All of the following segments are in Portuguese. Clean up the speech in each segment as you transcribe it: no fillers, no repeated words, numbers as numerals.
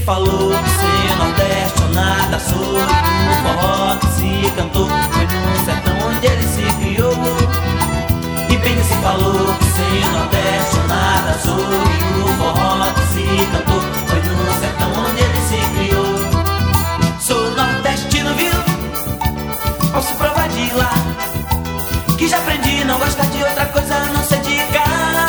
falou que ser nordeste ou nada sou. O forró que se cantou foi no sertão onde ele se criou. E bem se falou que ser nordeste ou nada sou. E o forró que se cantou foi no sertão onde ele se criou. Sou nordestino, viu? Posso provar de lá, que já aprendi não gostar de outra coisa a não ser de cá.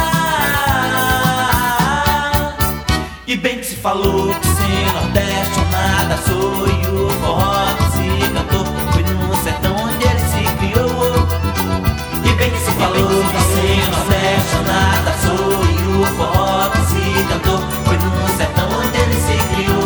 E bem que se falou que ser nordeste ou nada sou. E o forró que se cantou foi no sertão onde ele se criou. E bem que se falou que ser nordeste ou nada sou. E o forró que se cantou foi no sertão onde ele se criou.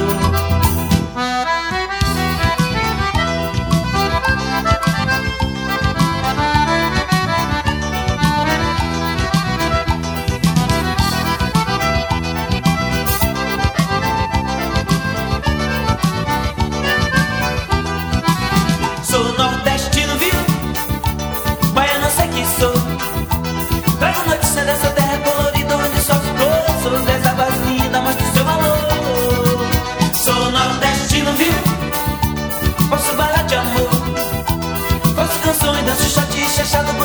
Sou nordestino, viu? Baiano sei que sou. Trago notícia dessa terra colorida onde sofre flor. Sou dessa voz linda, mostra o seu valor. Sou nordestino, viu? Posso bailar de amor. Faço canções, danço shot, chachado.